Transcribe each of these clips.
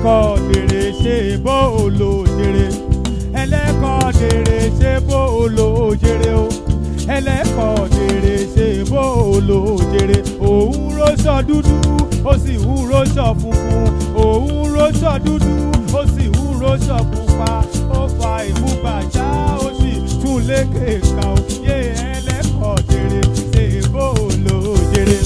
ẹlẹ́kọ̀ọ́ dèrè ṣe bó lo jèrè ẹlẹ́kọ̀ọ́ dèrè ṣe bó lo jèrè o ẹlẹ́kọ̀ọ́ dèrè ṣe bó lo jèrè òun róṣọ dúdú ó sì ń róṣọ funfun òun róṣọ dúdú ó sì ń róṣọ pupa ó fa ìmúgbàjá ó sì tún lékè ká o yé ẹlẹ́kọ̀ọ́ dèrè ṣe bó lo jèrè.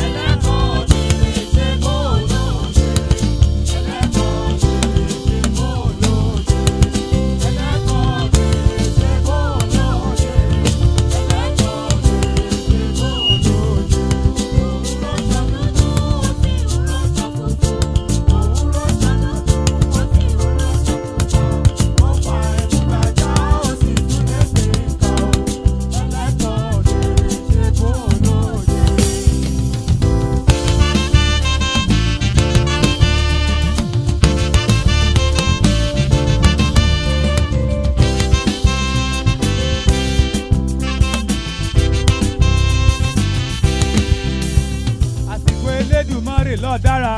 Dára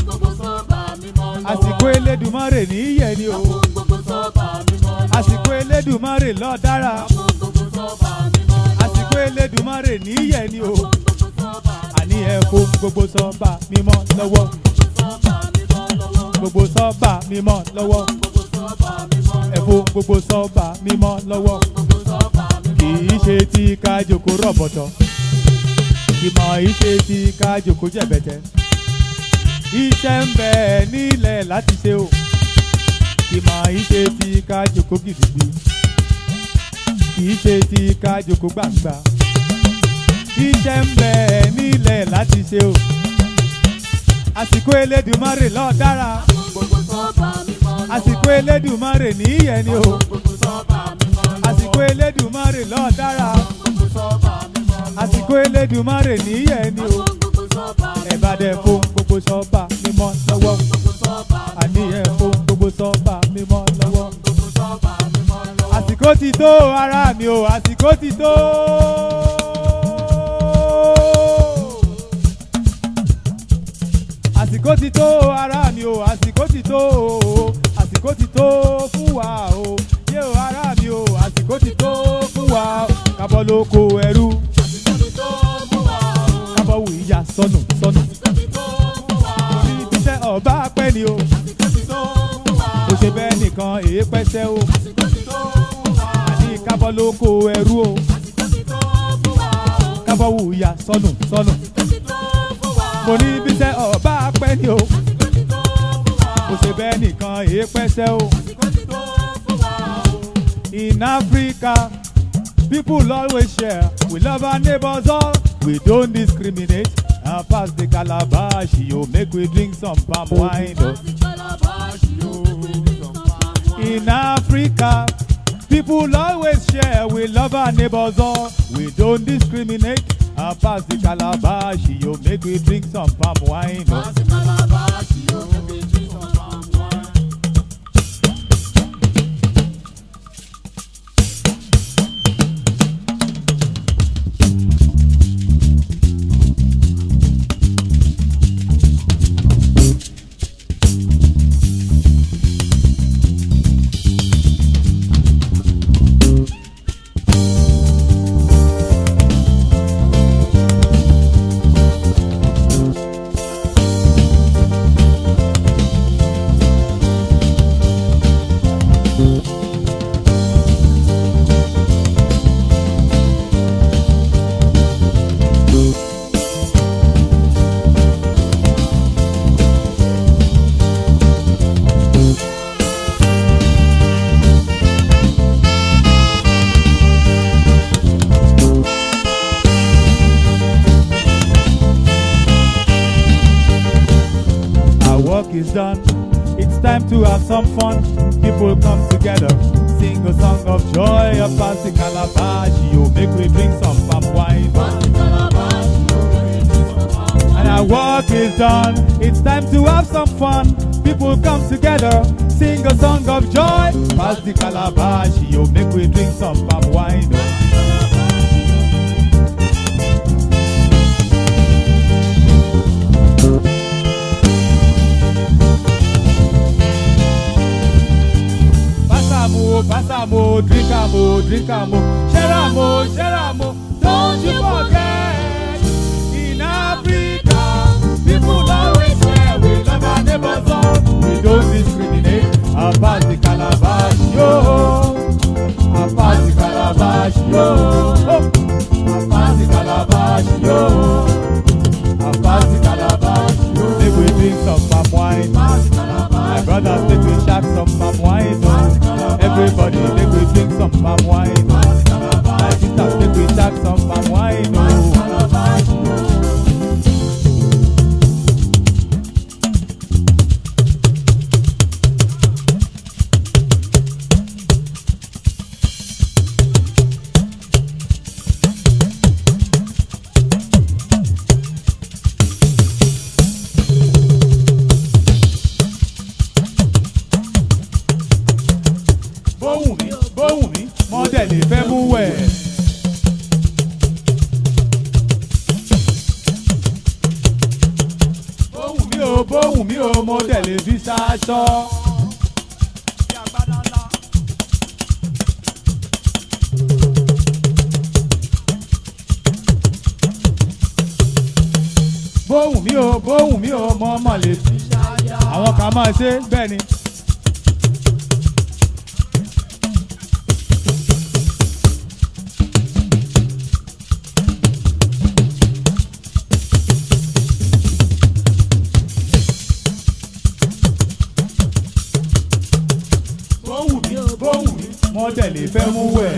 àsìkò Elédùmarè níyẹ̀ ni o àsìkò Elédùmarè lọ dára àsìkò Elédùmarè níyẹ̀ ni o àní ẹ fún gbogbo sọ́ba mímọ́ lọ́wọ́ gbogbo sọ́ba mímọ́ lọ́wọ́ ẹ fún gbogbo sọ́ba mímọ́ lọ́wọ́ kì í ṣe tí ká jòkó rọ̀bọ̀tọ̀ kì mọ̀ í ṣe tí ká jòkó jẹ̀bẹ̀tẹ̀. Iṣẹ́ ń bẹ nílẹ̀ láti ṣe o kì máa ń ṣe tí ká jòkó gidigbi kì í ṣe tí ká jòkó gbàgbà iṣẹ́ ń bẹ nílẹ̀ láti ṣe o àsìkò Elédùmarè ló dára àsìkò Elédùmarè níyẹ̀ ni o àsìkò Elédùmarè ló dára àsìkò Elédùmarè níyẹ̀ ni o ẹ bá dẹ fún gbogbo sọ́ba mímọ́ lọ́wọ́ àní ẹ fún gbogbo sọ́ba mímọ́ lọ́wọ́ àsìkò ti tó ará mi o àsìkò ti tó àsìkò ti tó ará mi o àsìkò ti tó àsìkò ti tó fún wa o yé o ará mi o àsìkò ti tó fún wa kábọ̀ lóko ẹrú kábọ̀ wù ìyá sọnù sọnù iṣẹ́ ọba pẹ́ ni o kò ṣe bẹ́ẹ̀ nìkan èé pẹ́sẹ́ o àní kábọ̀ lóko ẹrú o kábọ̀ wù ìyá sọnù sọnù mo ní bíṣẹ́ ọba pẹ́ ni o kò ṣe bẹ́ẹ̀ nìkan èé pẹ́sẹ́ o. In Africa, people always share. We love our neighbors all. We don't discriminate. And pass the calabash, yo, make we drink some palm wine. In Africa, people always share. We love our neighbors all. We don't discriminate. And pass the calabash, yo, make we drink some palm wine. Pass the calabash, yo, make we drink some palm wine. Is done. It's time to have some fun. People come together, sing a song of joy. Pass the calabash, you make we drink some palm wine. And our work is done. It's time to have some fun. People come together, sing a song of joy. Pass the calabash, you make we drink some palm wine. pass am o, drink am o, drink am o, share am o, share am o. Don't you forget, in Africa, people always share. We love our neighbors all. We don't discriminate. I pass the calabash, yo. I pass the calabash, yo. I pass the calabash, yo. I pass the calabash, yo. Make we drink some palm wine. My brothers, make we shack some palm wine. Oh. Everybody, make we drink some palm wine. My sisters, make we shack some palm wine. Oh. Bóhùn mi, mọ́dẹ̀lì fẹ́ mú wẹ̀. Bóhùn mi ò mọ́dẹ̀lì fi ṣaṣọ. Bóhùn mi ò mọ́ lè fi. Àwọn kan máa ṣe bẹ́ẹ̀ ni. Mọ́dẹ̀lì fẹ́ mú wẹ̀.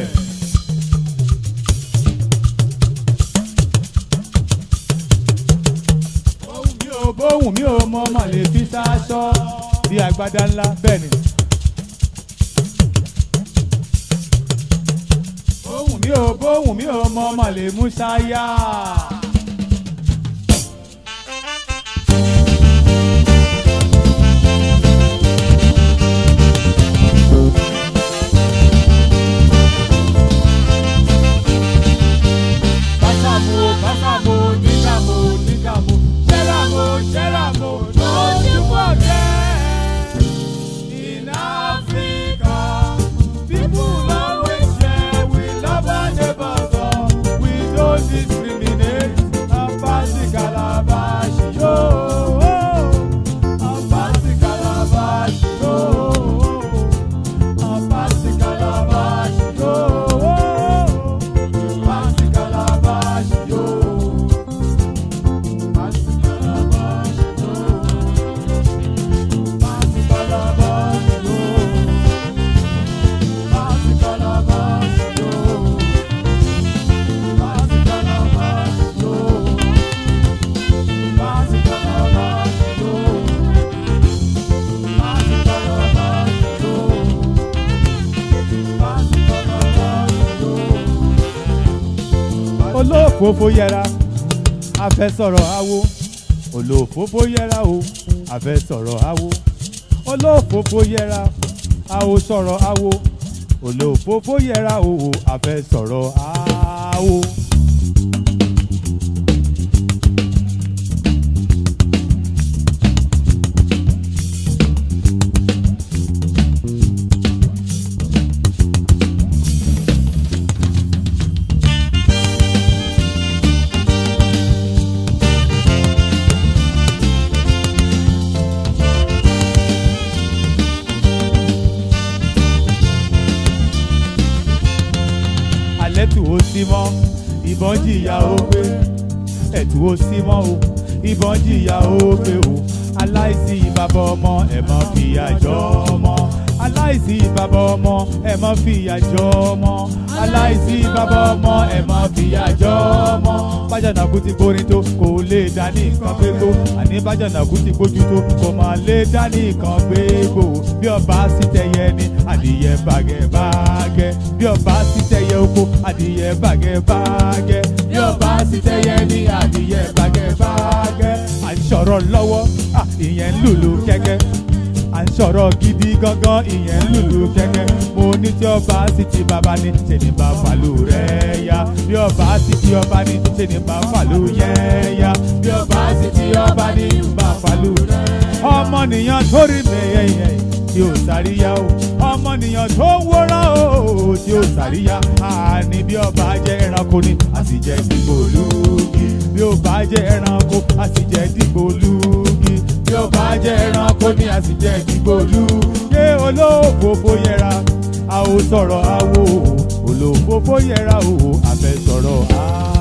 Bóhùn mi ò mọ́ mà lè fi ṣaṣọ bí agbádá ńlá bẹ́ẹ̀ ni. Bóhùn mi ò mọ́ mà lè mú ṣáyà. Olófòfò yẹra, a fẹ́ sọ̀rọ̀ awo. Olófòfò yẹra o, a fẹ́ sọ̀rọ̀ awo. Olófòfò yẹra, a ò sọ̀rọ̀ awo. Olófòfò yẹra o, a fẹ́ sọ̀rọ̀ awo. Ẹ̀tù ó sí mọ́, ìbọn jìyà ó gbé. Ẹ̀tù ó sí mọ́ o, ìbọn jìyà ó gbé o. Aláìsí bàbá ọmọ ẹ̀ mọ́ fìyà jọ ọmọ. Aláìsí bàbá ọmọ ẹ̀ mọ́ fìyà jọ ọmọ. Aláìsí bàbá ọmọ ẹ̀ mọ́ fìyà jọ ọmọ. Bájànàkú ti gbórin tó kò lè dání nǹkan gbé gbó. Àní bájànàkú ti gbójú tó kò máa lè dání nǹkan gbé gbó. Bí ọba sì tẹyẹ ni adìyẹ bàgẹ́bàgẹ́. Bí ọba sì tẹyẹ oko adìyẹ bàgẹ́bàgẹ́. Bí ọba sì tẹyẹ ni adìyẹ bàgẹ́bàgẹ́. À ń sọ̀rọ̀ lọ́wọ́ ìyẹn ń lùlù kẹ́kẹ́. À ń sọ̀rọ̀ gidi gangan ìyẹn ń lùlù kẹ́kẹ́. Mo ní tí ọba sì ti bàbá ní ṣe ní bá fàlù rẹ̀ yá. Bí ọba sì ti ọba ní ṣe ní bá fàlù yẹn yá. Bí ọba sì ti ọba ní bá fàlù rẹ̀. Ọmọnìyàn torí mẹ́yẹ̀yẹ̀ tí ó sàríyá o ọmọnìyàn tó ń wòran o tí ó sàríyá àní bí ọba jẹ́ ẹranko ni a sì jẹ́ dìgbòlugi bí ó bá jẹ́ ẹranko a sì jẹ́ dìgbòlugi bí ó bá jẹ́ ẹranko ni a sì jẹ́ dìgbòlugi ṣé olóòfófó yẹra a ò sọ̀rọ̀ àwo olóòfófó yẹra o àfẹ́ sọ̀rọ̀ a.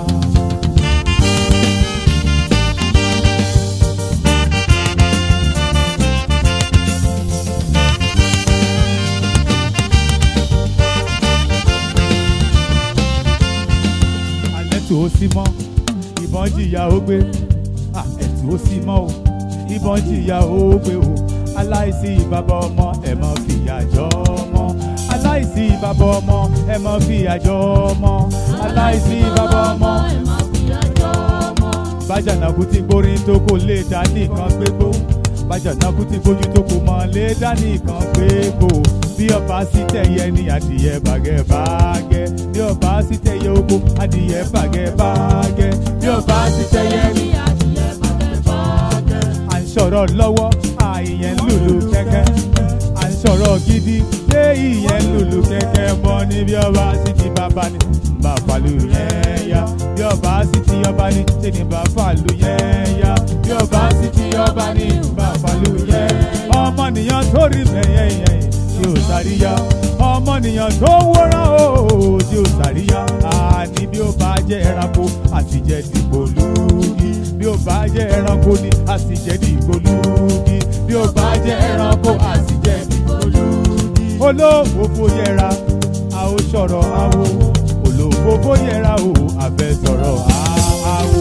Ẹ̀tù ó sí mọ́ ìbọn jìyà ó gbé ẹ̀tù ó sí mọ́ o ìbọn jìyà ó gbé o aláìsí bàbá ọmọ ẹ̀ mọ́ fìyà jọ ọmọ aláìsí bàbá ọmọ ẹ̀ mọ́ fìyà jọ ọmọ aláìsí bàbá ọmọ ẹ̀ mọ́ fìyà jọ ọmọ. bájànàkú ti gbórin tó kò lè dá nìkan gbégbó bájànàkú ti gbójú tó kò mọ̀ lè dá nìkan gbégbó bí ọba sì tẹ̀yẹ ní adìyẹ bàgẹ́bàgẹ́ bí ọba sì tẹ̀yẹ oko adìyẹ bàgẹ́bàgẹ́ bí ọba sì tẹ̀yẹ ní adìyẹ bàgẹ́bàgẹ́. à ń sọ̀rọ̀ lọ́wọ́ ìyẹn ń lùlù kẹ́kẹ́ à ń sọ̀rọ̀ gidi ṣé ìyẹn ń lùlù kẹ́kẹ́ mọ́ ní bí ọba sì ti bàbá ni bá fàlù yẹn yá bí ọba sì ti ọba ni ṣé ni bá fàlù yẹn yá bí ọba sì ti ọba ni bá fàlù yẹn ọmọnìyàn tó rí mẹ́yẹ̀ yẹn tí ó sàríyá ọmọnìyàn tó wòran o tí ó sàríyá àní bí ó bá jẹ́ ẹranko àti jẹ́ dìgbòlugi bí ó bá jẹ́ ẹranko ni a sì jẹ́ dìgbòlugi bí ó bá jẹ́ ẹranko a sì jẹ́ dìgbòlugi. olóòfófó yẹra a ó sọ̀rọ̀ àwo olóòfófó yẹra o àfẹ́ sọ̀rọ̀ àwo.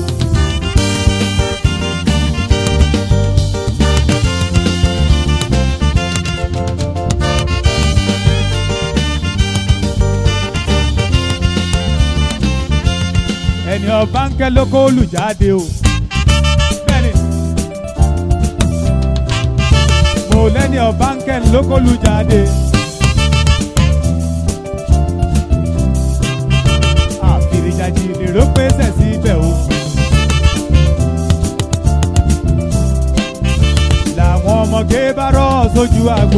ẹni ọba ń kẹ́ lóko olùjáde o bẹ́ẹ̀ni mo lẹ́ni ọba ń kẹ́ lóko olùjáde àfìrìjàjì lèrò pèsè síbẹ̀ o làwọn ọmọge bá rọ́ sójú àgbo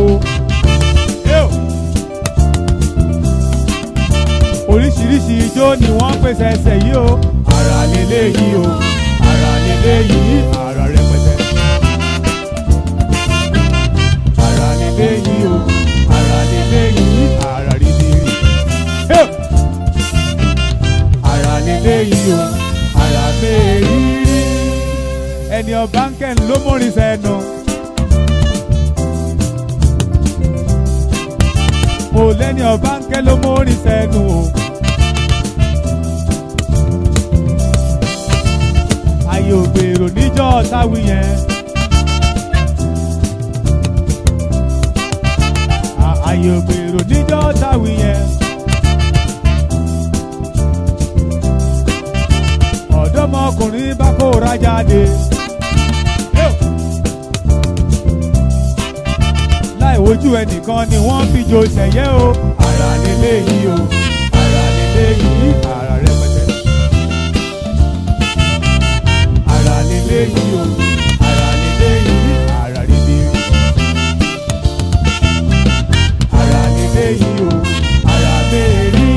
oríṣiríṣi ijó ni wọ́n pèsè ẹsẹ̀ yìí o ara lélẹ̀ yìí o ara lélẹ̀ yìí ara rẹpẹtẹ ara lélẹ̀ yìí o ara lélẹ̀ yìí ara rìndìrì ara lélẹ̀ yìí o ara mẹ́rìírí ẹni ọba ń kẹ́ ń ló mórin sẹ́nu. mo lẹ́ni ọba ń kẹ́ ló mórin sẹ́nu o. ayé ògbèrò níjọ́ táwí yẹn. ayé ògbèrò níjọ́ táwí yẹn. ọ̀dọ́mọkùnrin bá kóra jáde. láì wojú ẹnìkan ni wọ́n fi jo ṣẹ̀yẹ́ o. ara lélẹ̀ yìí o ara lélẹ̀ yìí ara rẹpẹtẹ. ara lélẹ̀ yìí o ara lélẹ̀ yìí ara rìndìrì. ara lélẹ̀ yìí o ara mẹ́rìírí.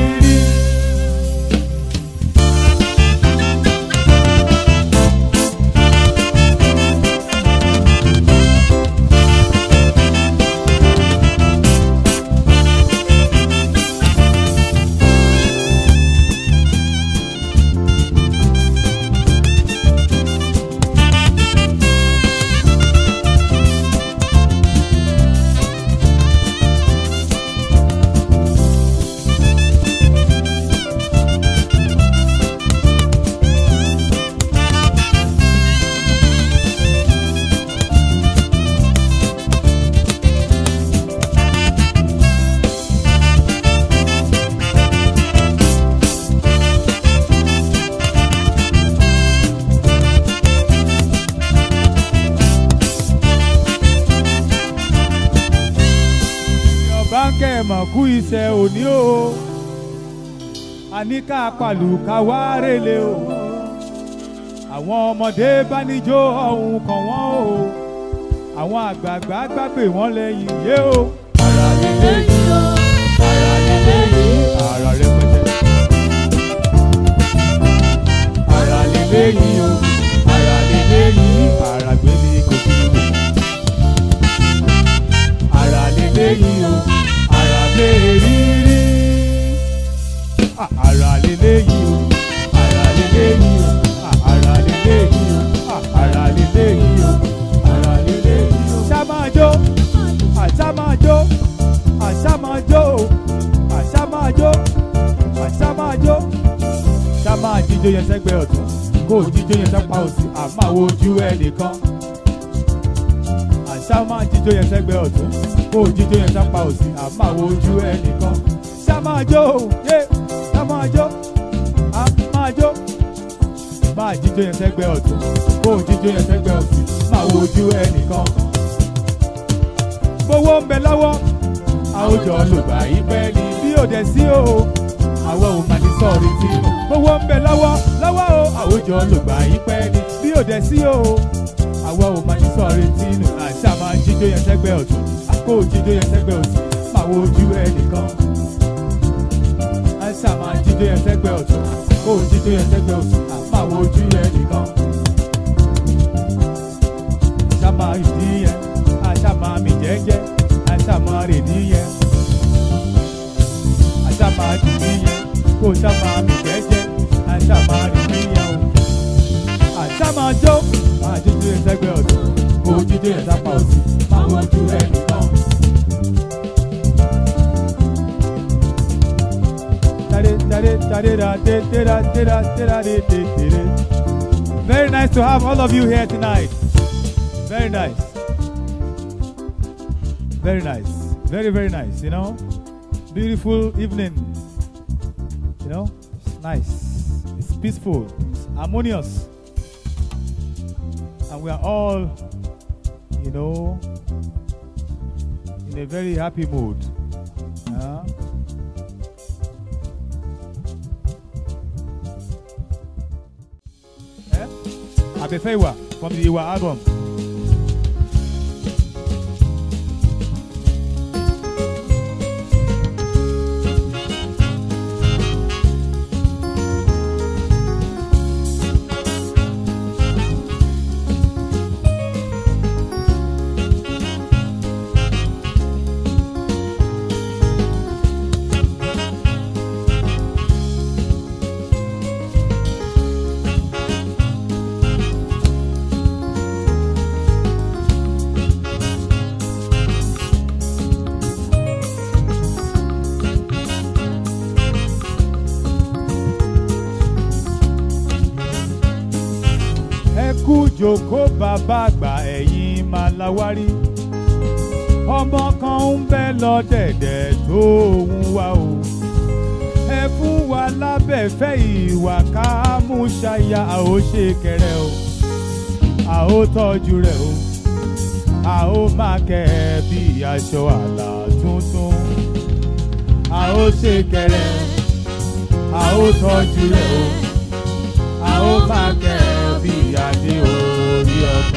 báńkẹ́ mọ̀ kú iṣẹ́ òní o àní ká pàlù ká wá rèlé o àwọn ọmọdé bá níjó ọ̀hún kàn wọ́n o àwọn àgbààgbà gbàgbé wọn lẹ́yìn yé o. Ara lélẹ́yìn o, ara lélẹ́yìn, ara rẹpẹtẹ. Ara lélẹ́yìn o, ara lélẹ́yìn, ara gbélé kò sí wò. Ara lélẹ́yìn o, ara mẹ́rìírí. Ara lélẹ́yìn o, ara lélẹ́yìn o, ara lélẹ́yìn o, ara lélẹ́yìn o, ara lélẹ́yìn o. Ṣá máa jó, àṣá máa jó, àṣá máa jó, àṣá máa jó, àṣá máa jó. Ṣá máa jíjó yẹn sẹ́gbẹ́ ọ̀tún, kó o jíjó yẹn sápá òsì, àmọ́ àwọn ojú ẹnìkan. Àṣá máa jíjó yẹn sẹ́gbẹ́ ọ̀tún, kó o jíjó yẹn sápá òsì, àmọ́ àwọn ojú ẹnìkan. Ṣá máa jó, yé, ṣá máa jó, á máa jó. Máa jíjó yẹn sẹ́gbẹ́ ọ̀tún, kó o jíjó yẹn sẹ́gbẹ́ òsì, máa wo ojú ẹnìkan. Gbowó ń bẹ lọ́wọ́, àwùjọ lògbà ìpẹ́ ni bí òde sí o. Àwọn ò máa ní sọ̀rí tí. Gbowó ń bẹ lọ́wọ́ o, àwùjọ lògbà ìpẹ́ ni bí òde sí o. Àwọn ò máa ní sọ̀rí tí nù. Àṣà máa jíjó yẹn sẹ́gbẹ́ ọ̀tún, kó o jíjó yẹn sẹ́gbẹ́ òsì, máa wo ojú ẹnìkan. Àṣà máa jíjó yẹn sẹ́gbẹ́ ọ̀tún, kó o jíjó yẹn sẹ́gbẹ́ òsì, máa wo ojú ẹnìkan. Àṣà máa ìdí yẹn, àṣà máa mì jẹ́jẹ́, àṣà máa rè ní yẹn. Àṣà máa dìdí yẹn, kó o ṣá máa mì jẹ́jẹ́, àṣà máa rè ní yẹn o. Àṣà máa jó, máa jíjó yẹn sẹ́gbẹ́ ọ̀tún, kó o jíjó yẹn sápá òsì, máa wo ojú ẹnìkan. Very nice to have all of you here tonight. Very nice. Very nice. Very, very nice, you know. Beautiful evening. You know, it's nice. It's peaceful. It's harmonious. And we are all, you know, in a very happy mood. Abefewa from the Iwa album. Jòkó bàbá àgbà ẹ̀yìn máa láwárí. Ọmọ kan ń bẹ lọ́dẹ̀dẹ̀ tó ń wá o. Ẹ fún wa lábẹ́fẹ́ ìwà ká mú ṣaya a ó ṣe kẹrẹ o. A ó tọ́jú rẹ̀ o. A ó máa kẹ́ ẹ bí aṣọ àlà tuntun. A ó ṣe kẹrẹ. A ó tọ́jú rẹ̀ o. A ó máa kẹ́ ẹ bí adé orí ọba.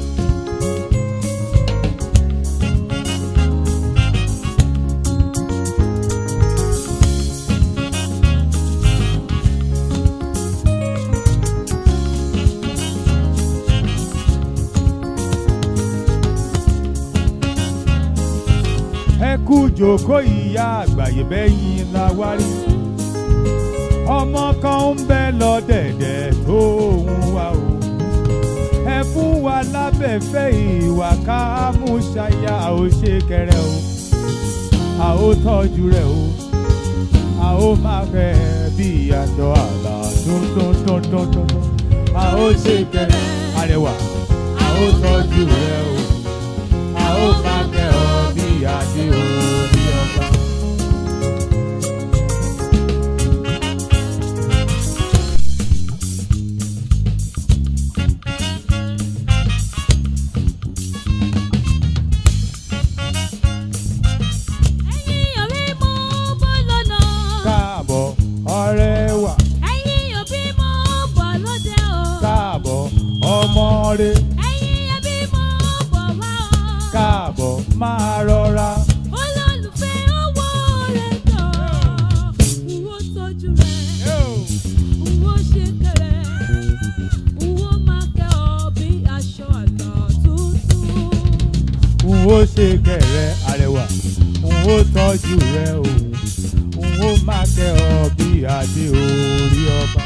Ẹ kú jókòó ìyá àgbáyé bẹ́yìn la wá rí. Ọmọ kan ń bẹ lọ́dẹ̀dẹ̀ tó ń wá o. Ẹ fún wa lábẹ́fẹ́ ìwà ká mú ṣaya a ó ṣe kẹrẹ o. A ó tọ́jú rẹ̀ o. A ó máa fẹ́ bí aṣọ àlà tuntun. A ó ṣe kẹrẹ arẹwà. A ó tọ́jú rẹ̀ o. A ó máa kẹ́ ọ bí adé orí ọba. Ẹ̀yin ẹbí mo bọ̀ wá o. n ó tọ́jú rẹ o n ó máa kẹ́ ọ bí adé orí ọba.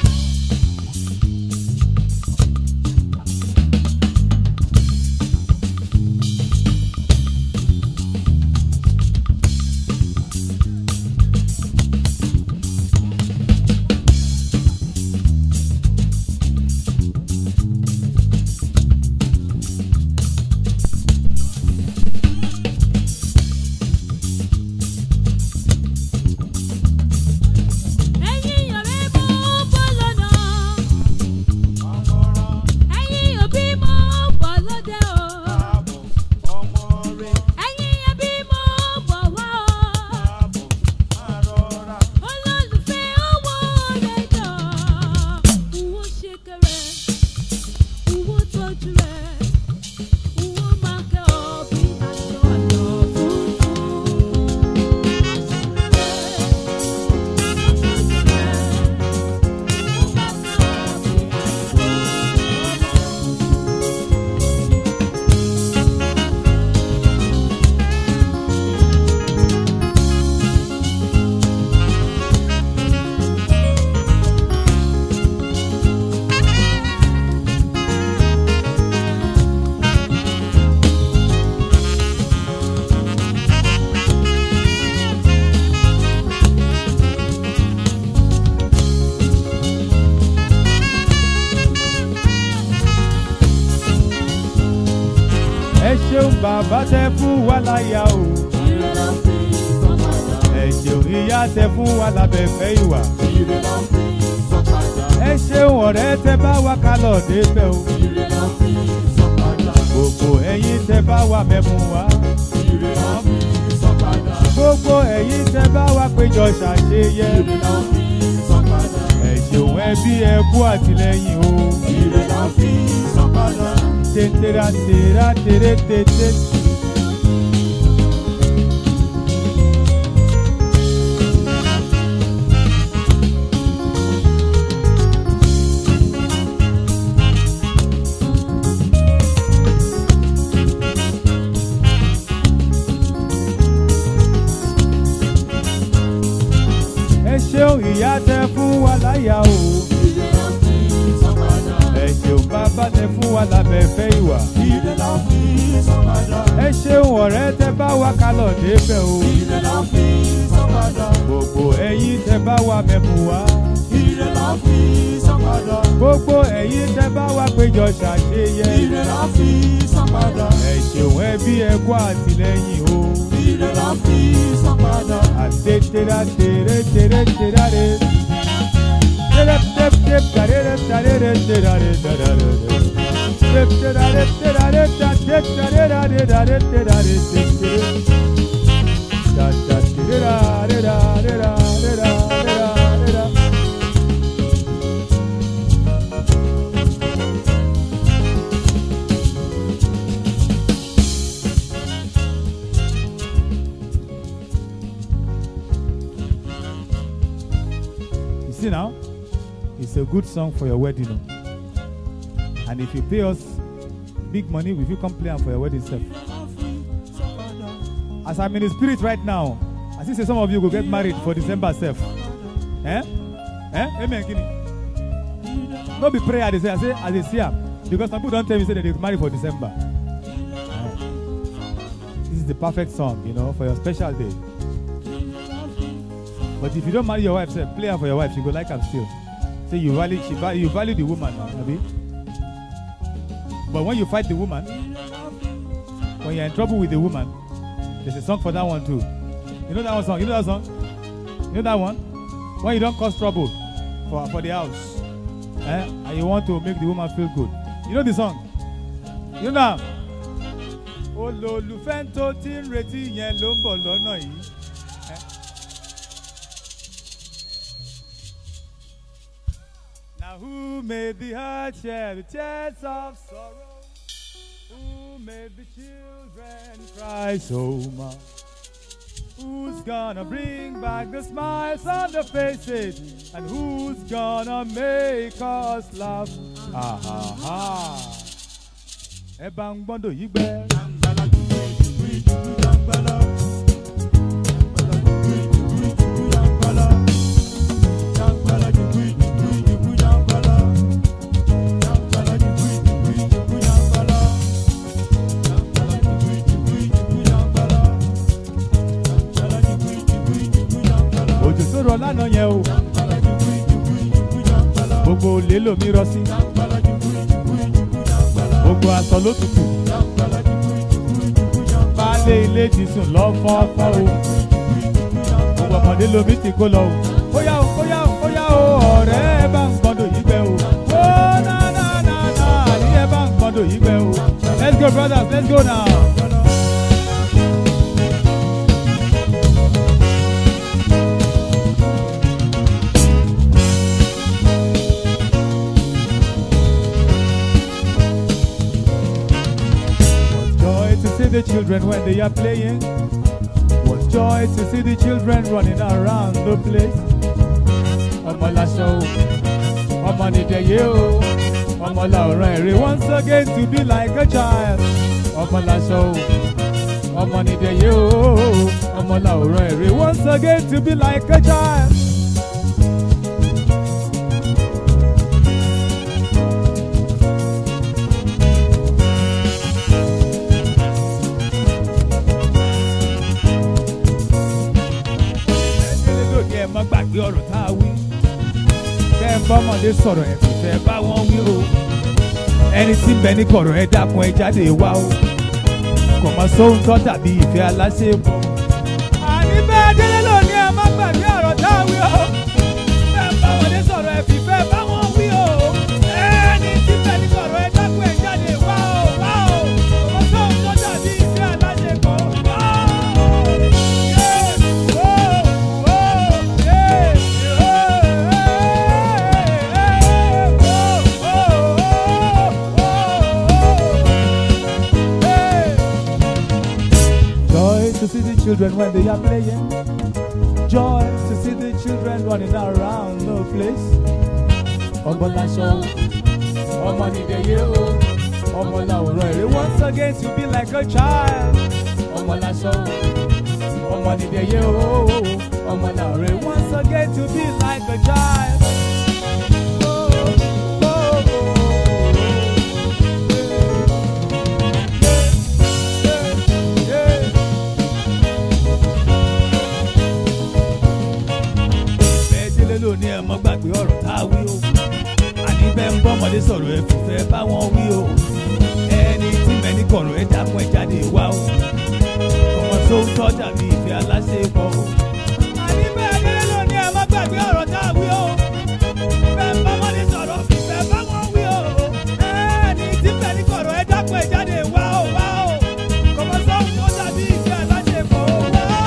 Bàbá tẹ fún wa láyà o. Ẹ ṣeun ìyá tẹ fún wa lábẹ́fẹ́ ìwà. Ẹ ṣeun ọ̀rẹ́ tẹ bá wa kálọ̀ débẹ̀ o. Gbogbo ẹ̀yin tẹ bá wa mẹ́mu wá. Gbogbo ẹ̀yin tẹ bá wa péjọ ṣàṣeyẹ. Ẹ ṣeun ẹbí ẹ kú àtìlẹ́yìn o. Tera tera tere tete. Ẹ ṣeun ìyá tẹ fún wa láyà o. Ẹ ṣeun bàbá tẹ fún wa lábẹ́fẹ́ ìwà. Ẹ ṣeun ọ̀rẹ́ tẹ bá wa kálọ̀ débẹ̀ o. Gbogbo ẹ̀yin tẹ bá wa mẹ́mu wá. Gbogbo ẹ̀yin tẹ bá wa péjọ ṣàṣeyẹ. Ẹ ṣeun ẹbí ẹ kú àtìlẹ́yìn o. Àtẹ̀tẹ̀ra tẹ̀rẹ̀ tẹ̀rẹ̀ tẹ̀rẹ̀ rẹ̀. Tẹ̀rẹ̀ tẹ̀rẹ̀ tẹ̀rẹ̀ tẹ̀rẹ̀ tẹ̀rẹ̀ tẹ̀rẹ̀ tẹ̀rẹ̀. You see now, it's a good song for your wedding. And if you pay us big money, we will come play for your wedding self. As I'm in the spirit right now, I see some of you will get married for December self. Eh? Amen. Don't be prayer, they say, I say, as they see, because some people don't tell me say that they marry for December. This is the perfect song, you know, for your special day. But if you don't marry your wife, say, play her for your wife, she go like her still. Say you value the woman now, maybe. But when you fight the woman, when you're in trouble with the woman, there's a song for that one too. You know that one song? You know that song? You know that one? When you don't cause trouble for the house, and you want to make the woman feel good. You know the song? You know? Olólùfẹ́ tó ti ń retí yẹn ló ń bọ̀ lọ́nà yìí. Now who made the heart share the tears of sorrow? Who made the children cry so much? Who's gonna bring back the smiles on the faces? And who's gonna make us laugh? Ha ha ha. Ebang bondo yigbe. rọ lánàá yẹn o. Gbogbo olè lomi rọ sí. Gbogbo aṣọ ló tutù. Baálé ilé ti sùn lọ́fọ́fọ́ o. Gbogbo ọmọdé lomi ti kó lọ o. Óyá o, óyá o, óyá o, ọ̀rẹ́ ẹ bá ń gbọ́dọ̀ yí gbẹ o. Ó na na na na, àní ẹ bá ń gbọ́dọ̀ yí gbẹ o. Let's go brothers, let's go now. The children when they are playing. What joy to see the children running around the place. Ọmọ láṣọ o, ọmọ nìdẹ̀yẹ o, ọmọ làwòrán èrè once again to be like a child. Ọmọ láṣọ o, ọmọ nìdẹ̀yẹ o, ọmọ làwòrán èrè once again to be like a child. Má gbàgbé ọ̀rọ̀ tá a wí. Bẹ́ẹ̀ ń bọ́mọdé sọ̀rọ̀ ẹ̀ kò fẹ́ bá wọn wí o. Ẹni tí ń bẹ ní kọ̀rọ̀ ẹ dákun ẹ jáde wá o. Kò mọ sóhun tó dàbí ìfẹ́ aláṣẹ́bọ̀. Àní bẹ́ẹ̀ délé lónìí ẹ má gbàgbé ọ̀rọ̀ tá a wí o. Bẹ́ẹ̀ ń bọ́mọdé sọ̀rọ̀ ẹ̀ fìfẹ́ bá wọn wí o. Ẹni tí ń bẹ ní kọ̀rọ̀ ẹ dákun ẹ jáde wá o. Wá o. Kò mọ sóhun tó dàbí ìfẹ́ aláṣẹ́bọ̀. To see the children when they are playing. Joy to see the children running around the place. Ọmọ láṣọ o, ọmọ nìdẹ̀yẹ o, ọmọ làwòrán èrè once again to be like a child. Ọmọ láṣọ o, ọmọ nìdẹ̀yẹ o, ọmọ làwòrán èrè once again to be like a child. Ní ẹ mọ́ gbàgbé ọ̀rọ̀ tá a wí o. Àní bẹ́ẹ̀ ń bọ́mọdé sọ̀rọ̀ ẹ fìfẹ́ bá wọn wí o. Ẹni tí mẹ́ni kọ̀rọ̀ ẹ dákun ẹ jáde wá o. Ọmọ tó ń tọ́ dàbí ìfẹ́ aláṣẹ́bọ̀ o. Àní bẹ́ẹ̀ délé ló ní ẹ mọ́ gbàgbé ọ̀rọ̀ tá a wí o. Bẹ́ẹ̀ ń bọ́mọdé sọ̀rọ̀ fìfẹ́ bá wọn wí o. Ẹni tí mẹ́ni kọ̀rọ̀ ẹ dákun ẹ jáde wá o wá o. Ọmọ tó ń tọ́ dàbí ìfẹ́ aláṣẹ́bọ̀ o.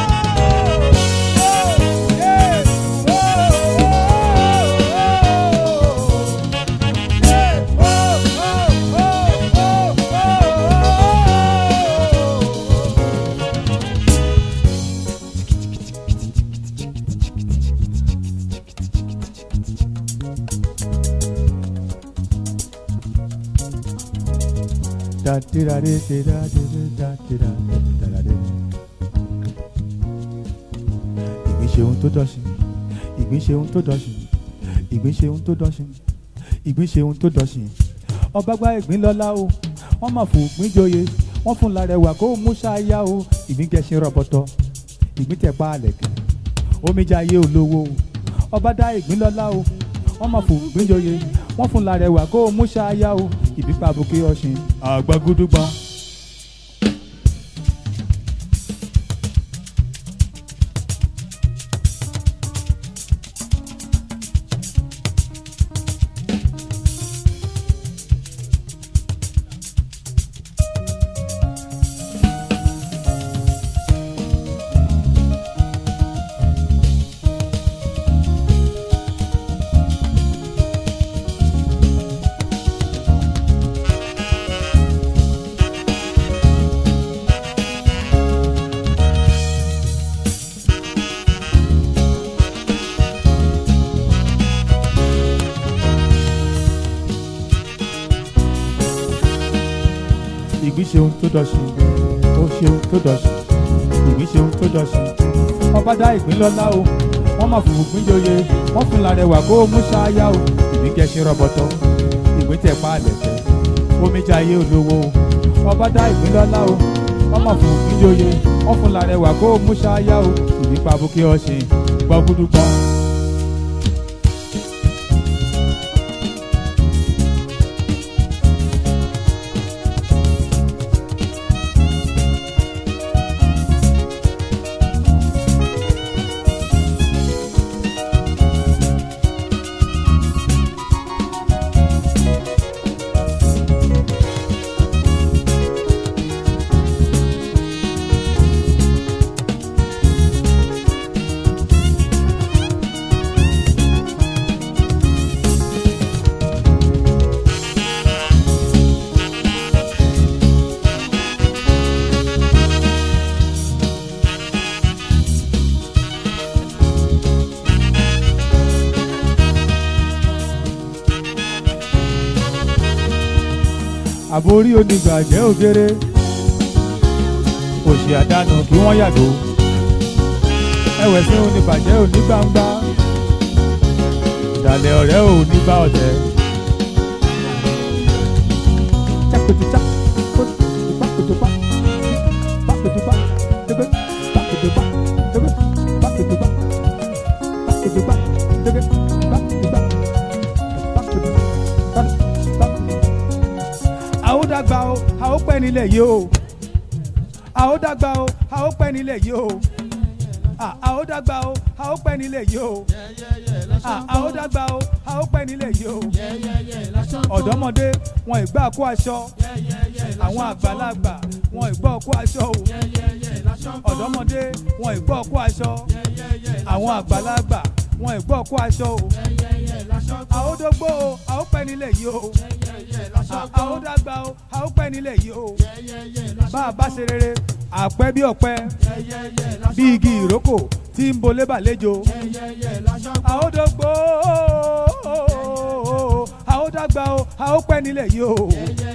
Ìgbín ṣe ohun tó dọ̀sìn, ìgbín ṣe ohun tó dọ̀sìn, ìgbín ṣe ohun tó dọ̀sìn, ìgbín ṣe ohun tó dọ̀sìn. Ọba gba ìgbín lọ́lá o, wọ́n máa fún ìgbín joyè, wọ́n fún larẹwà kó mú ṣáyá o. Ìgbín gẹṣin rọ̀bọ̀tọ̀, ìgbín tẹ̀ pa àlẹ̀kẹ̀, omi jayé olówó o. Ọba dá ìgbín lọ́lá o, wọ́n máa fún ìgbín joyè, wọ́n fún larẹwà kó mú ṣáyá o. Ìgbín pa bùkẹ́ ọ̀sìn, àgbàgúdúgbọ́n. Ìgbín ṣe ohun tó dọ̀sìn, ó ṣe ohun tó dọ̀sìn, ìgbín ṣe ohun tó dọ̀sìn. Ọba dá ìgbín lọ́lá o, wọ́n máa fún ìgbín joyè, wọ́n fún larẹwà kó mú ṣáyá o. Ìgbín gẹṣin rọ̀bọ̀tọ̀, ìgbín tẹ̀ pa àlẹ̀kẹ̀, omi jayé olówó o. Ọba dá ìgbín lọ́lá o, wọ́n máa fún ìgbín joyè, wọ́n fún larẹwà kó mú ṣáyá o. Ìgbín pa bùkẹ́ ọ̀sìn, gbọ́gúdúgbọ́n. àborí onígbàjẹ́ ògèrè òṣì àdánù kí wọ́n yàgò ẹ̀wẹ̀ sí oníbàjẹ́ òní gbangba ìdàlẹ̀ ọ̀rẹ́ òní bá ọ̀tẹ̀. Àódàgbà o, àópẹ́ nílẹ̀ yìí o. Àódàgbà o, àópẹ́ nílẹ̀ yìí o. Àódàgbà o, àópẹ́ nílẹ̀ yìí o. Àódàgbà o, àópẹ́ nílẹ̀ yìí o. Ọ̀dọ́mọdé wọn ìgbà kó aṣọ. Àwọn àgbàlagbà wọn ìgbọ́ kó aṣọ o. Ọ̀dọ́mọdé wọn ìgbọ́ kó aṣọ. Àwọn àgbàlagbà wọn ìgbọ́ kó aṣọ o. Àódógbó o, àópẹ́ nílẹ̀ yìí o. Àódàgbà o, àópẹ́ nílẹ̀ yìí o. Bá a bá ṣe rere àpẹ́ bí ọ̀pẹ bí igi ìrókò tí ń bolé bàlejò. Àódógbó o, àódàgbà o, àópẹ́ nílẹ̀ yìí o.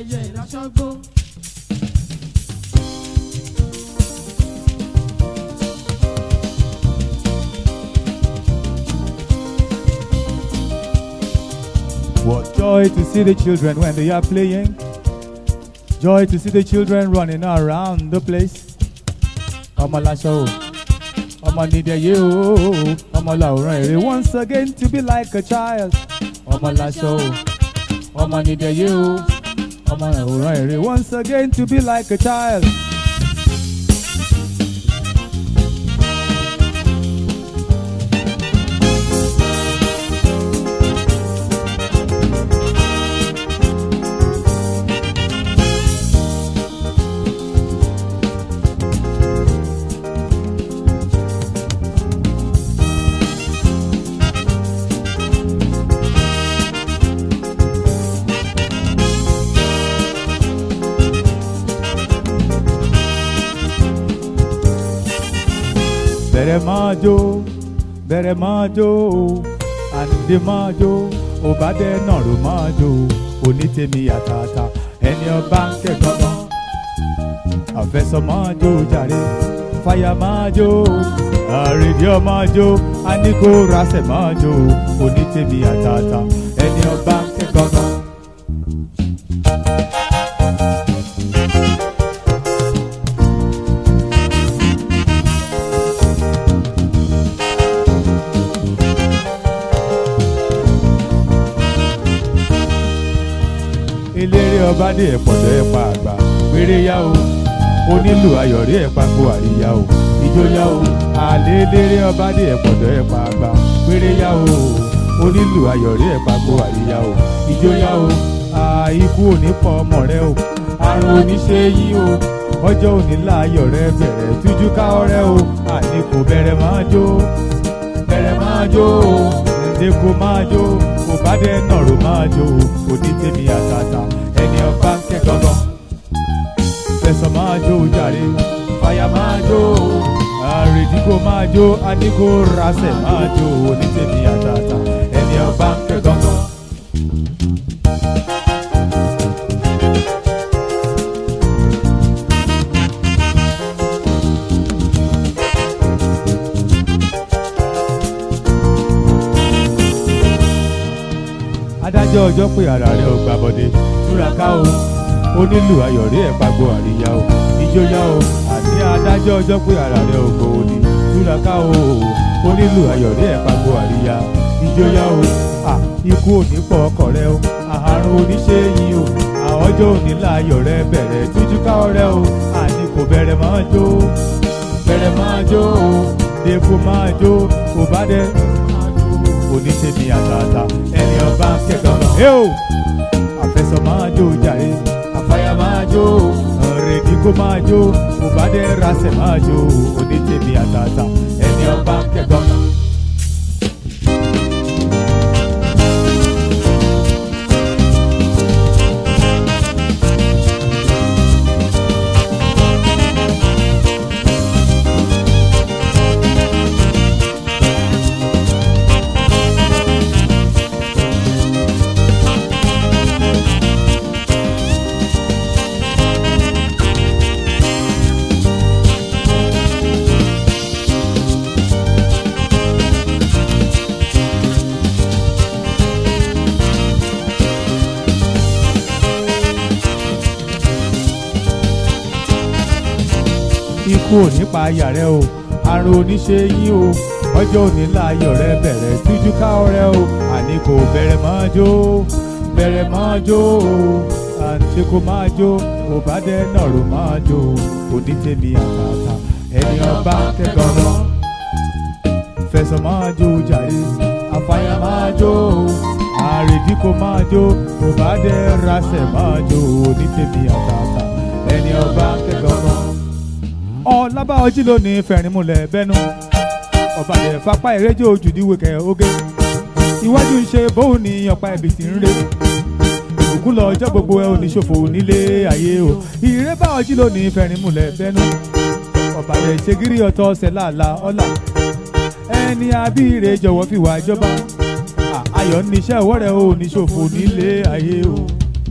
What joy to see the children when they are playing. Joy to see the children running around the place. Ọmọ láṣọ o, ọmọ nídẹ̀yẹ o, ọmọ làwòrán èrè once again to be like a child. Ọmọ láṣọ o, ọmọ nídẹ̀yẹ o, ọmọ làwòrán èrè once again to be like a child. Bẹ̀rẹ̀ máa jó, bẹ̀rẹ̀ máa jó, àǹdè máa jó, òbádẹ́ náà ló máa jó, onítèmi àtàtà, ẹni ọba ń kẹ́kọ̀ọ́. Àfẹ́sọ̀ máa jó jàre, fàyà máa jó, àrèdíọ̀ máa jó, àníkó rasẹ̀ máa jó, onítèmi àtàtà, ẹni ọba ń kẹ́kọ̀ọ́. Eléré ọba dé ẹ̀pọ̀dọ̀ ẹ̀pà àgbà péré yá o, onílù ayọ̀rí ẹ̀pà kó àríyá o, ìjó yá o, àlè eléré ọba dé ẹ̀pọ̀dọ̀ ẹ̀pà àgbà péré yá o, onílù ayọ̀rí ẹ̀pà kó àríyá o, ìjó yá o, àìkú òní pọ̀ ọmọ rẹ o, àrùn òní ṣe yí o, ọjọ́ òní láàyò rẹ bẹ̀rẹ̀ tújú ká ọrẹ́ o, àní kò bẹ̀rẹ̀ máa jó o, ǹdẹ́ kò máa jó, kò bá dẹ́ nọ̀rọ̀ máa jó o, onítèmi àtàtà, ẹni ọba ń kẹ́ gangan. Fẹ̀sọ̀ máa jó jàre, fàyà máa jó o, àrèdí kò máa jó, àníkó rasẹ̀ máa jó o, onítèmi àtàtà, ẹni ọba ń kẹ́ gangan. Adájọ́ ọjọ́ pé ara rẹ̀ ò gbàbọ̀dé túraká o, onílù ayọ̀rí ẹ̀ pagbo àríyá o, ìjó yá o, àní adájọ́ ọjọ́ pé ara rẹ̀ ò gbòòdì túraká o, onílù ayọ̀rí ẹ̀ pagbo àríyá, ìjó yá o, ikú òní pọ̀ ọkọ̀ rẹ o, àrùn oníṣẹ́ yìí o, ọjọ́ òní láàyò rẹ bẹ̀rẹ̀ tújú ká ọrẹ́ o, àní kò bẹ̀rẹ̀ máa jó o, dèkò máa jó, kò bá dẹ́ onítèmi àtàtà, ẹni ọba ń kẹ́kọ̀ọ́ lọ. Àfẹ́sọ̀ máa jó jàre, àfàyà máa jó, ọ̀rẹ́dì kó máa jó, òbádẹ́ rasẹ̀ máa jó, onítèmi àtàtà, ẹni ọba ń kẹ́kọ̀ọ́ lọ. ikú ò ní pa ayà rẹ o àrùn oníṣe yín o ọjọ́ òní láàyò rẹ bẹ̀rẹ̀ tújú ká ọrẹ o àní kò bẹ̀rẹ̀ máa jó o àǹtí kò máa jó ò bá dẹ́ nọ̀rọ̀ máa jó o onítẹ̀mí àtàtà ẹni ọba kẹ́kọ̀ọ́ fẹsọ̀ máa jó jàre àfàyà máa jó o àrèdí kò máa jó ò bá dẹ́ rasẹ̀ máa jó o onítẹ̀mí àtàtà ẹni ọba kẹ́kọ̀ọ́ ọlábà ọjí lónìí fẹ̀rín múlẹ̀ bẹ́nu ọba rẹ̀ fapá ìrẹ́jọ́ ojúdíwé kẹ̀ oge iwájú ń ṣe bóun ní ọ̀pá ẹ̀bì tí ń ré ìbùkún lọ ọjọ́ gbogbo ẹ oníṣòfò nílé ayé o ìrẹ́bà ọjí lónìí fẹ̀rín múlẹ̀ bẹ́nu ọba rẹ̀ ṣe gírí ọ̀tọ̀ ọ̀sẹ̀ láàlá ọ̀là ẹni abíire jọ̀wọ́ fi wá jọba ayọ̀ níṣẹ́ ọwọ́ rẹ̀ oníṣòfò nílé ayé o.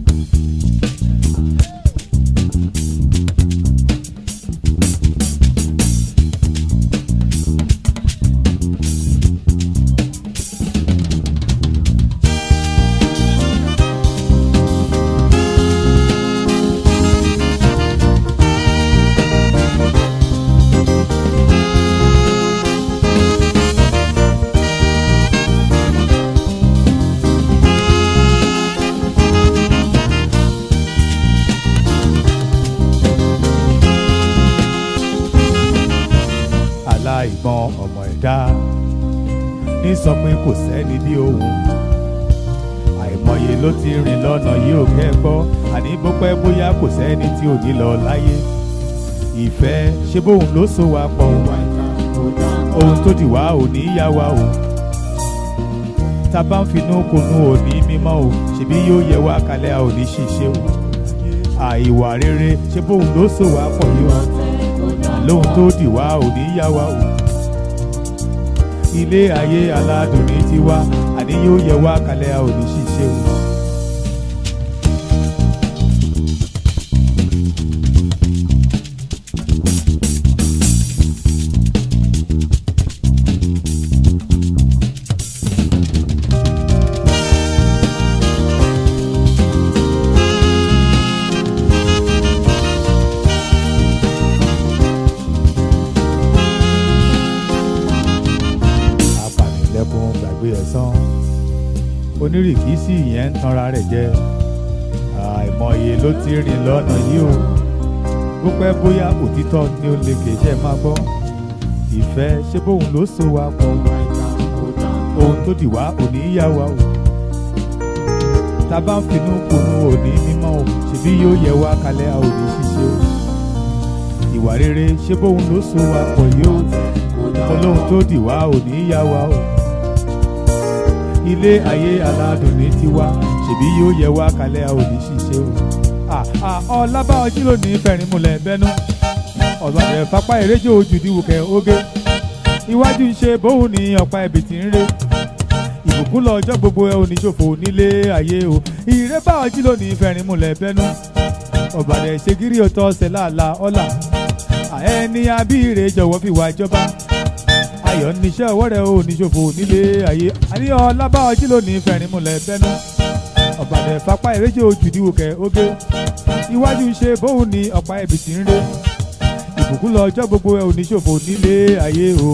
ìbọn ọmọ ẹ̀dá ní sọ pé kò sẹ́ni bí òun àìmọye ló ti rìn lọ́nà yìí ò kẹ́gbọ́ àní bó pẹ́ bóyá kò sẹ́ni tí ò ní lọ láyé ìfẹ́ ṣé bóun ló so wa pọ̀ ohun tó dì wá ò ní yá wa o tá bá ń finú konú ò ní mímọ́ o ṣebí yóò yẹ wá kalẹ̀ a ò ní ṣiṣẹ́ o àìwà rere ṣé bóun ló so wa pọ̀ yóò lóhun tó dì wá ò ní yá wa o ilé ayé aládùn ní tiwa àní yóò yẹ wá kalẹ̀ a ò ní ṣiṣẹ́ o. onírìkísí yẹn ń tanra rẹ̀ jẹ àìmọye ló ti rìn lọ́nà yìí o bó pẹ́ bóyá òtítọ́ ni ó lè kéṣẹ́ máa gbọ́ ìfẹ́ ṣé bóun ló so wa pọ̀ ohun tó dì wá ò ní yá wa o tá bá ń finú konú ò ní mímọ́ o ṣebí yóò yẹ wá kalẹ̀ a ò ní ṣiṣẹ́ o ìwà rere ṣé bóun ló so wa pọ̀ yìí o olóhun tó dì wá ò ní yá wa o ilé ayé aládùn ní tiwa ṣèbí yóò yẹ wá kalẹ̀ a ò ní ṣiṣẹ́ o. ọlábà ọjí lónìí fẹ̀rín múlẹ̀ bẹ́nu ọ̀bàdàn fapá ìrẹ́jọ́ ojúdíwòkẹ́ oge iwájú ń ṣe bóun ní ọ̀pá ẹ̀bì tí ń ré ìbùkún lọ ọjọ́ gbogbo ẹ oníṣòfò nílé ayé o ìrẹ́bà ọjí lónìí fẹ̀rín múlẹ̀ bẹ́nu ọ̀bàdàn ṣègírí ọ̀tọ̀ ọ̀sẹ̀ láàlá ọ̀là ẹni abíire jọ̀wọ́ fi wá jọba ayọ̀ níṣẹ́ ọwọ́ rẹ̀ ò ní ṣòfò nílé ayé àníyàn ọlábà ọjí lónìí fẹ̀rín múlẹ̀ bẹ́nu ọ̀bàdàn fapá ìrẹ́jọ́ ojúdíwòkẹ́ oge iwájú ń ṣe bóun ní ọ̀pá ẹ̀bì tí ń ré ìbùkún lọ ọjọ́ gbogbo ẹ ò ní ṣòfò nílé ayé o.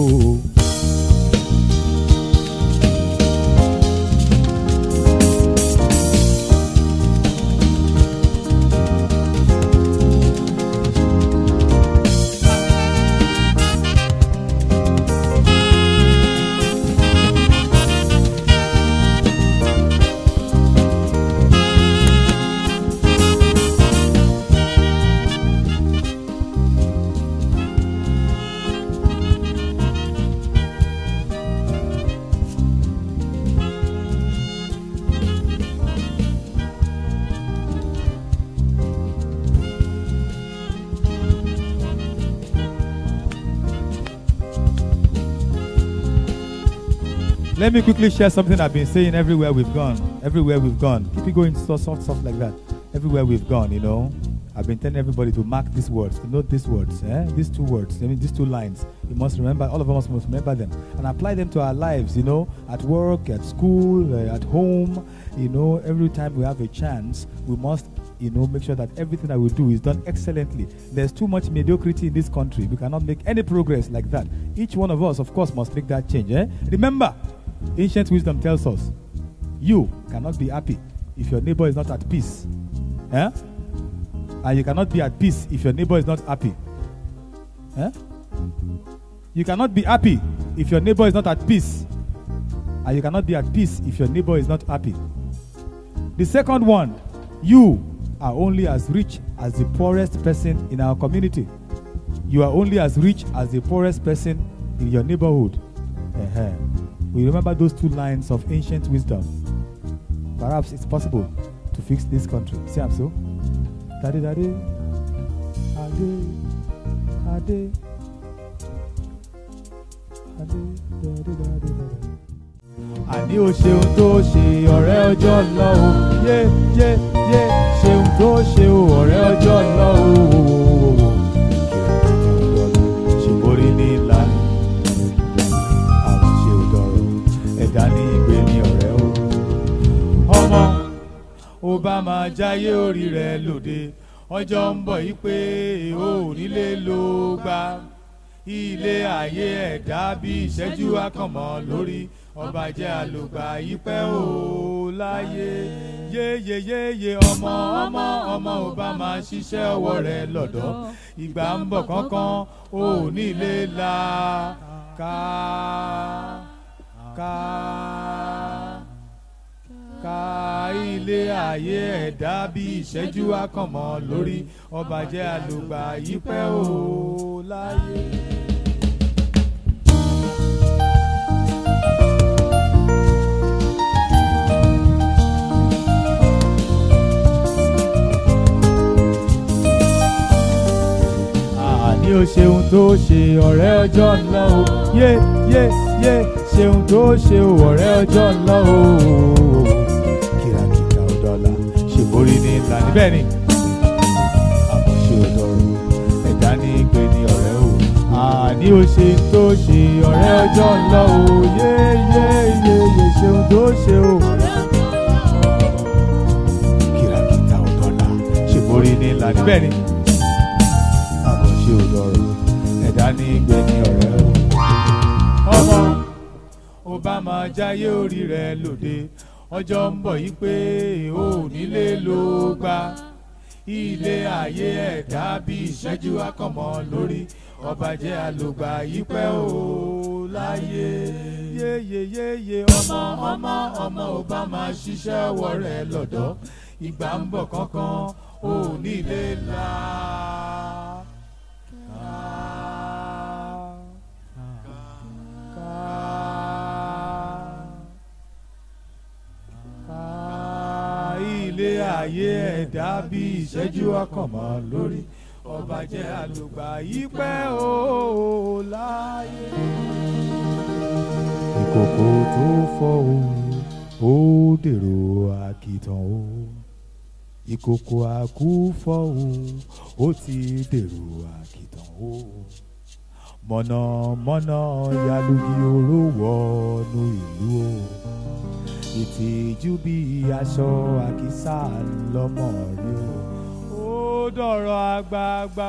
Let me quickly share something I've been saying everywhere we've gone. Everywhere we've gone. Keep it going soft like that. Everywhere we've gone, you know. I've been telling everybody to mark these words, to note these words, these two words, I mean these two lines. You must remember, all of us must remember them and apply them to our lives, you know, at work, at school, at home, you know, every time we have a chance, we must make sure that everything that we do is done excellently. There's too much mediocrity in this country. We cannot make any progress like that. Each one of us, of course, must make that change. Remember, ancient wisdom tells us, you cannot be happy if your neighbor is not at peace. And you cannot be at peace if your neighbor is not happy. You cannot be happy if your neighbor is not at peace. And you cannot be at peace if your neighbor is not happy. The second one, you are only as rich as the poorest person in our community. You are only as rich as the poorest person in your neighborhood. We remember those two lines of ancient wisdom. Perhaps it's possible to fix this country. See, I'm so. Daddy, daddy, ade, ade, ade, daddy, daddy, daddy. Àní o ṣeun tó ṣe ọ̀rẹ́ ọjọ́ lọ o, yé yé yé ṣeun tó ṣe o ọ̀rẹ́ ọjọ́ lọ o. Ṣèborí ní ìlà àwọn ṣe òdọ̀rọ̀ ẹ̀dá ní ìgbé ní ọ̀rẹ́ o. Ọmọ ó bá máa jáyé orí rẹ̀ lóde, ọjọ́ ń bọ̀ yí pé ò nílé ló gbà. Ilé ayé ẹ̀dá bí ìṣẹ́jú akànmọ́ lórí. Ọba jẹ́ àlùgbà yípẹ́ o láyé yéyeyéye ọmọ ò bá máa ṣiṣẹ́ ọwọ́ rẹ̀ lọ́dọ̀ ìgbà ń bọ̀ kánkán ò ní lè la ká ilé ayé ẹ̀dá bí ìṣẹ́jú akànmọ́ lórí ọba jẹ́ àlùgbà yípẹ́ o láyé. Ní o ṣeun tó ṣe ọ̀rẹ́ ọjọ́ ńlá o, yé yé yé ṣeun tó ṣe ọ̀rẹ́ ọjọ́ ńlá o. Kìràkìtà ọ̀dọ́là ṣèborí ní ìlà níbẹ̀ ni. Àmọ́ ṣe òdọ̀rọ̀ ẹ̀dá ní ìgbé ní ọ̀rẹ́ o. Ní o ṣeun tó ṣe ọ̀rẹ́ ọjọ́ ńlá o, yé yé yé yé ṣeun tó ṣe o. Kìràkìtà ọ̀dọ́là ṣèborí ní ìlà níbẹ̀ ni. Ṣe òdọ̀rọ̀ ẹ̀dá ní ìgbé ní ọ̀rẹ́ o. Ọmọ ó bá máa jáyé orí rẹ̀ lóde, ọjọ́ ń bọ̀ yí pé ò nílé ló gbà. Ilé ayé ẹ̀dá bí ìṣẹ́jú akànmọ́ lórí ọba jẹ́ àlùgbà yípẹ́ o láyé yéyeyéye ọmọ ò bá máa ṣiṣẹ́ ọwọ́ rẹ̀ lọ́dọ̀ ìgbà ń bọ̀ kánkán ò nílé la. Ilé ayé ẹ̀dá bí ìṣẹ́jú akànmọ́ lórí ọba jẹ́ àlùgbà yípẹ́ o láyé. Ìkòkò tó fọ́ o dèrò àkìtàn o. Ìkòkò àkúfọ́ o ti dèrò àkìtàn o. Mọ̀nàmọ́ná yalùgì oró wọnú ìlú o. Ìtìjú bí aṣọ àkísà lọ́mọ rí o. Ó dọ̀rọ̀ àgbààgbà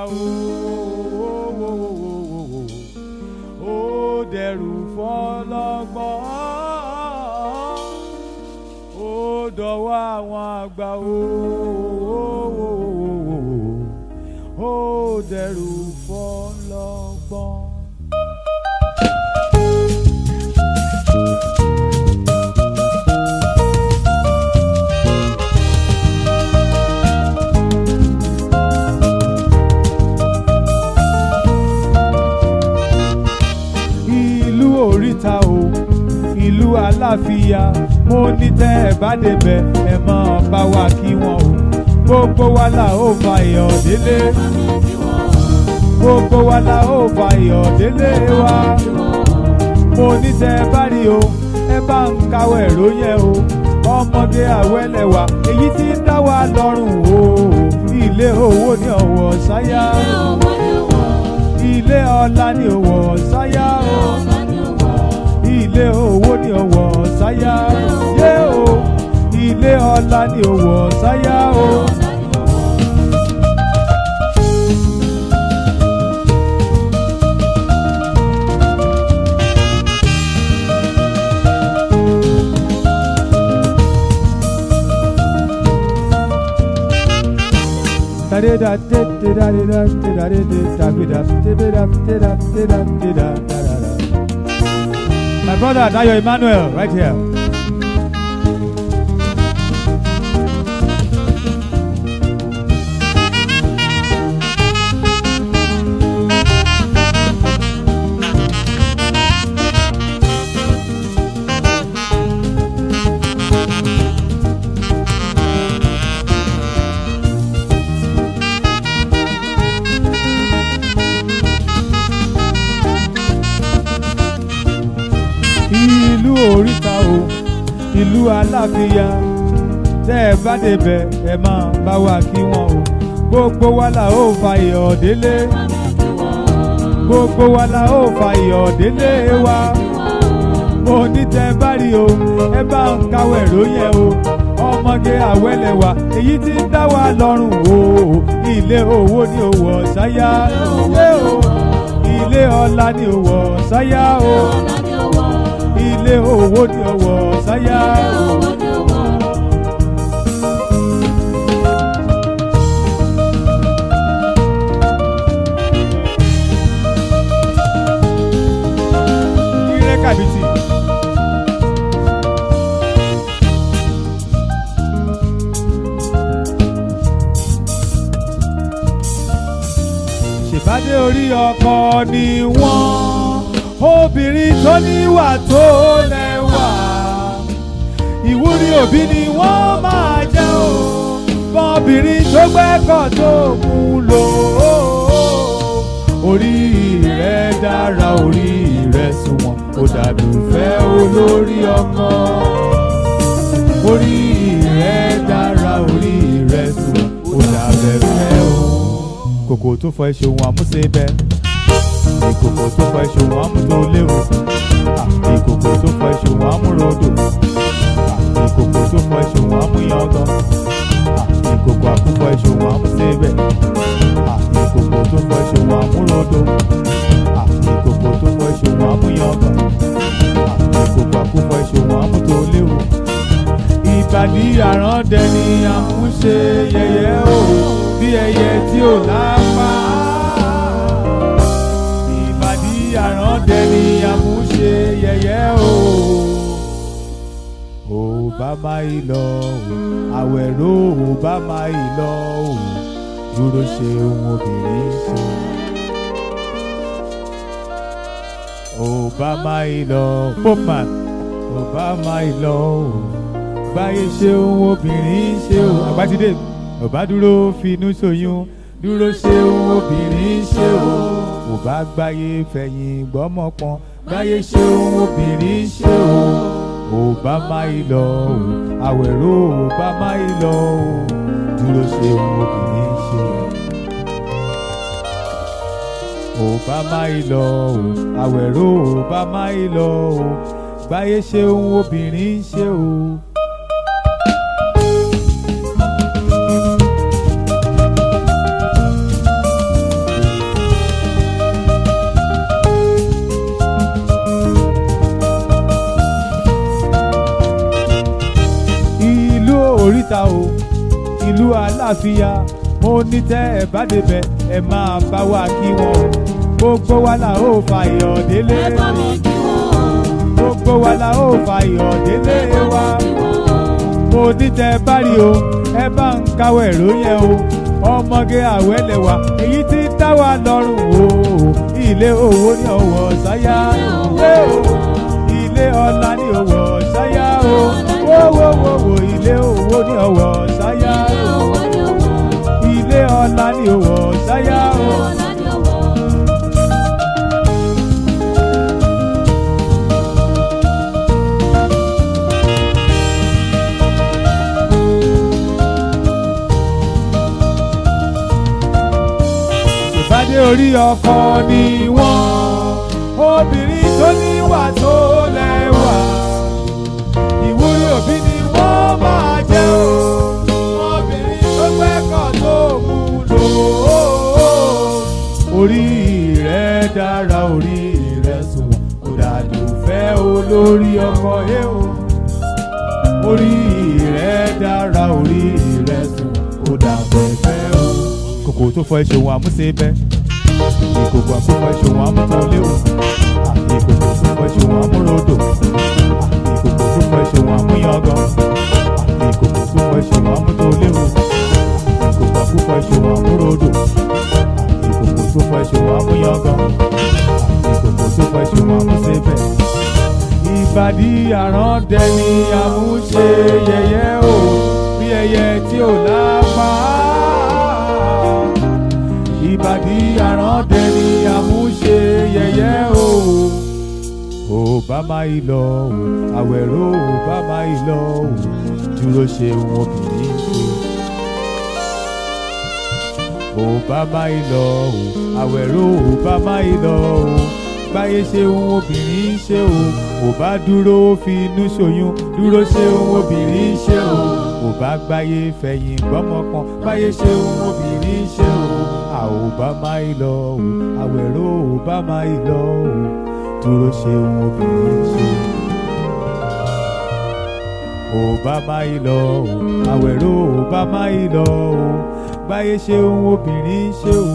ó dẹrù fọlọ́gbọ́n. Ó dọ̀wọ́ àwọn àgbà ó dẹrù fọlọ́gbọ́n. Oríta o, ìlú àlàáfíà, mo ní tẹ́ ẹ bá débẹ̀ ẹ máa bá wa kí wọn o. Gbogbo wa la ó fa iyọ̀ délé. Gbogbo wa la ó fa iyọ̀ délé wa. Mo ní tẹ́ ẹ bá rí o, ẹ bá ń kawọ́ ẹ̀rọ yẹn o. Ọmọdé àwẹ́lẹ̀ wa, èyí tí ń dá wa lọ́rùn o. Ilé owó ní ọ̀wọ̀ sáyà. Ilé ọlá ní ọ̀wọ̀ sáyà o. Ilé owó ní ọwọ́ sáyà yé o. Ilé ọlá ní ọwọ́ sáyà o. My brother Dayo Emmanuel, right here. Ìlú Oríta o, ìlú Aláfíà, tẹ́ ẹ bá débẹ̀ ẹ máa bá wa kí wọn o. Gbogbo wa la ó fa ìyọ̀ délé, gbogbo wa la ó fa ìyọ̀ délé wa. Mo ní tẹ́ bá rí o, ẹ bá ń káwé róyẹ o. Ọmọge àwẹ̀lẹ̀ wa, èyí tí ń dá wa lọ́rùn o. Ilé owó ni ó wọ̀ sáyà, ilé ọlá ni ó wọ̀ sáyà o. Ilé owó ni ó wọ̀ sáyà o. Ire kàbìtì. Ṣèbádé orí ọkọ ni wọ́n. Obìnrin tó níwà tó lẹ́wà, ìwúrí òbí ni wọ́n máa jẹ́ o. Bọ́bìnrin tó gbẹ́kọ̀ tó mú lò ó. Orí rẹ̀ dára, orí rẹ̀ sunwọ̀n, ó dàbí ìfẹ́ olórí ọkọ. Orí rẹ̀ dára, orí rẹ̀ sunwọ̀n, ó dàbí ìfẹ́ o. Kòkò tó fọ ẹṣin òun àmúṣe bẹ́ẹ̀. Ìkòkò tó fọ ẹṣin òun àmútó léwu. Ìkòkò tó fọ ẹṣin òun àmúrodò. Ìkòkò tó fọ ẹṣin òun àmúyangàn. Ìkòkò àkúfọ ẹṣin òun àmúṣebẹ̀. Ìkòkò tó fọ ẹṣin òun àmúrodò. Ìkòkò tó fọ ẹṣin òun àmúyangàn. Ìkòkò àkúfọ ẹṣin òun àmútó léwu. Ìbàdí àràndẹ ni àmúṣe yẹ̀yẹ́ o, bí ẹyẹ tí ò lápá. Àràndẹ ni àmúṣe yẹ̀yẹ́ o. Ò bá máa yí lọ o, àwẹ̀rò ò bá máa yí lọ o, dúró ṣe ohun obìnrin ṣe. Ò bá máa yí lọ Popman, ò bá máa yí lọ o, báyé ṣe ohun obìnrin ṣe o. Àgbàtìdé ò bá dúró finú ṣoyún, dúró ṣe ohun obìnrin ṣe o. Ò bá gbáyé fẹ̀yìn gbọ́mọ pọn, gbáyé ṣe ohun obìnrin ṣe o. Ò bá máa yí lọ o, àwẹ̀rò ò bá máa yí lọ o, dúró ṣe ohun obìnrin ṣe. Ò bá máa yí lọ o, àwẹ̀rò ò bá máa yí lọ o, gbáyé ṣe ohun obìnrin ṣe o. Oríta o, ìlú Aláfíà, mo ní tẹ́ ẹ bá débẹ̀ ẹ máa bá wa kí wọn. Gbogbo wa la ó fa ìyọ̀ délé. Gbogbo wa la ó fa ìyọ̀ délé wa. Mo ní tẹ́ ẹ bá rí o, ẹ bá ń káwé róyẹ o. Ọmọge àwẹ̀lẹ̀ wa, èyí tí ń dá wa lọ́rùn o. Ilé owó ni ó wọ̀ sáyà o. Ilé ọlá ni ó wọ̀ sáyà o. Wo ilé owó ni ó wọ̀ sáyà o. Ilé ọlá ni ó wọ̀ sáyà o. Ìbádé orí ọkọ ni wọ́n. Obìnrin tó níwà tó lẹ́wà, ìwúrí òbí ni wọ́n máa jẹ́ o. Obìnrin tó gbẹ́kọ̀ tó mú lò ó. Orí rẹ̀ dára, orí rẹ̀ sunwọ̀n, kò dàbí ìfẹ́ olórí ọkọ yẹ o. Orí rẹ̀ dára, orí rẹ̀ sunwọ̀n, kò dàbí ìfẹ́ o. ìkòkò tó fọ ìṣòwò àmúṣe bẹ́ ìkòkò àkófọ ìṣòwò àmútó léwu ìkòkò tó fọ ìṣòwò àmúrodò ìkòkò tó fọ ìṣòwò àmúyangan ìkòkò tó fọ ìṣòwò àmútó léwu ìkòkò àkófọ ìṣòwò àmúrodò ìkòkò tó fọ ìṣòwò àmúyangan ìkòkò tó fọ ìṣòwò àmúṣe bẹ́ ìbàdí àràndẹ ni àmúṣe yẹ̀yẹ́ o bí ẹyẹ tí ò lápá ìbàdí àràndẹ ni àmúṣe yẹ̀yẹ́ o ò bá máa ń lọ o àwẹ̀rọ ò bá máa ń lọ o dúró ṣe ohun obìnrin ṣe ò bá máa ń lọ o àwẹ̀rọ ò bá máa ń lọ o báyé ṣe ohun obìnrin ṣe o ò bá dúró fi inú ṣoyún dúró ṣe ohun obìnrin ṣe o ò bá gbáyé fẹ̀yìn gbọ́mọ kan báyé ṣe ohun obìnrin ṣe o a ò bá máa ń lọ o àwẹ̀rọ ò bá máa ń lọ o dúró ṣe ohun obìnrin ṣe ò bá máa ń lọ o àwẹ̀rọ ò bá máa ń lọ o báyé ṣe ohun obìnrin ṣe o.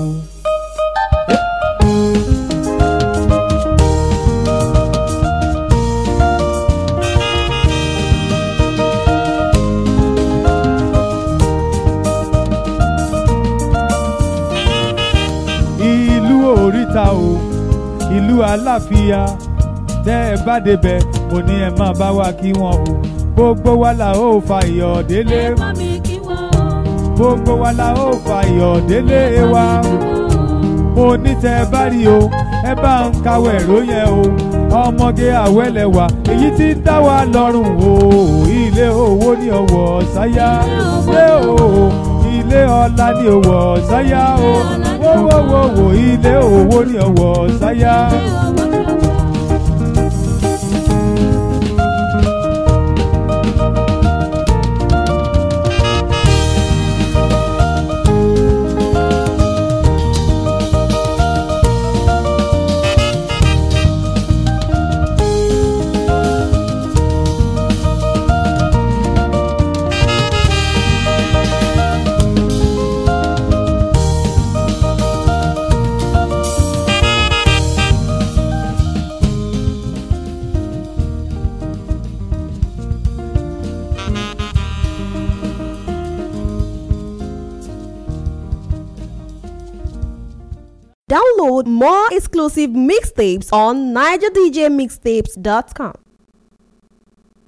Oríta o ìlú àlàáfíà tẹ́ ẹ bá débẹ̀ mo ní ẹ máa bá wa kí wọn o gbogbo wa la ó fa iyọ̀ délé gbogbo wa la ó fa iyọ̀ délé wa mo ní tẹ́ ẹ bá rí o ẹ bá ń kawẹ̀ ẹ̀rọ yẹn o ọmọge àwẹ̀lẹ̀wà èyí tí ń dá wa lọ́rùn o ilé owó ní ọwọ́ sáyà ilé o ilé ọlá ní ọwọ́ sáyà o wọ́wọ́wọ́wọ́ ilé owó ní ọwọ́ sáyà. Download more exclusive mixtapes on NigerDJMixtapes.com.